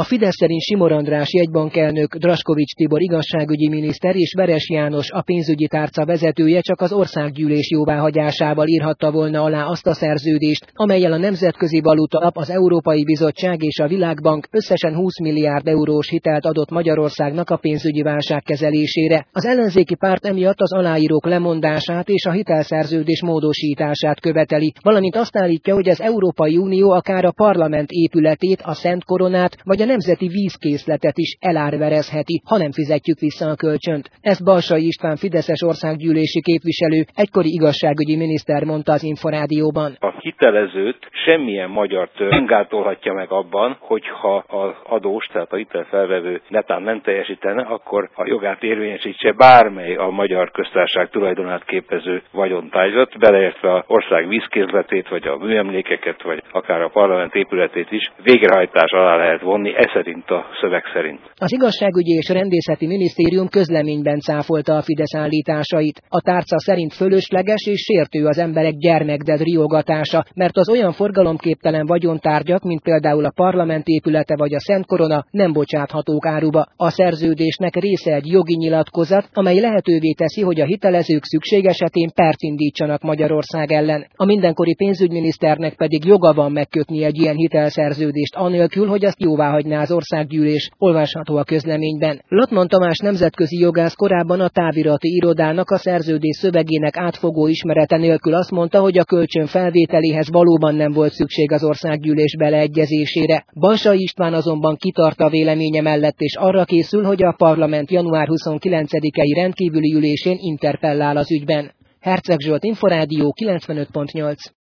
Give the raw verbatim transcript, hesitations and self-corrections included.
A Fidesz szerint Simor András jegybankelnök, Draskovics Tibor igazságügyi miniszter és Veres János a pénzügyi tárca vezetője csak az országgyűlés jóváhagyásával írhatta volna alá azt a szerződést, amellyel a Nemzetközi Valuta Alap, az Európai Bizottság és a Világbank összesen húsz milliárd eurós hitelt adott Magyarországnak a pénzügyi válság kezelésére. Az ellenzéki párt emiatt az aláírók lemondását és a hitelszerződés módosítását követeli, valamint azt állítja, hogy az Európai Unió akár a parlament épületét, a Szent Koronát vagy a nemzeti vízkészletet is elárverezheti, ha nem fizetjük vissza a kölcsönt. Ezt Balsay István fideszes országgyűlési képviselő, egykori igazságügyi miniszter mondta az Inforádióban. A hitelezőt semmilyen magyar törvény nem gátolhatja meg abban, hogyha az adós, tehát a hitelfelvevő netán nem teljesítene, akkor a jogát érvényesítse bármely a magyar köztársaság tulajdonát képező vagyontárgyat, beleértve az ország vízkészletét, vagy a műemlékeket, vagy akár a parlament épületét is végrehajtás alá lehet vonni, ez szerint a szöveg szerint. Az igazságügyi és rendészeti minisztérium közleményben cáfolta a Fidesz állításait. A tárca szerint fölösleges és sértő az emberek gyermekded riogatása, mert az olyan forgalomképtelen vagyontárgyak, mint például a parlament épülete vagy a Szent Korona nem bocsáthatók áruba. A szerződésnek része egy jogi nyilatkozat, amely lehetővé teszi, hogy a hitelezők szükség esetén pert indítsanak Magyarország ellen. A mindenkori pénzügyminiszternek pedig joga van megkötni egy ilyen hitelszerződést anélkül, hogy azt jóváhagyná az országgyűlés, olvasható a közleményben. Lotman Tamás nemzetközi jogász korábban a távirati irodának a szerződés szövegének átfogó ismerete nélkül azt mondta, hogy a kölcsön felvételéhez valóban nem volt szükség az országgyűlés beleegyezésére. Balsay István azonban kitart a véleménye mellett, és arra készül, hogy a parlament január huszonkilencedikei rendkívüli ülésén interpellál az ügyben. Herceg Zsolt, Inforádió kilencvenöt pont nyolc.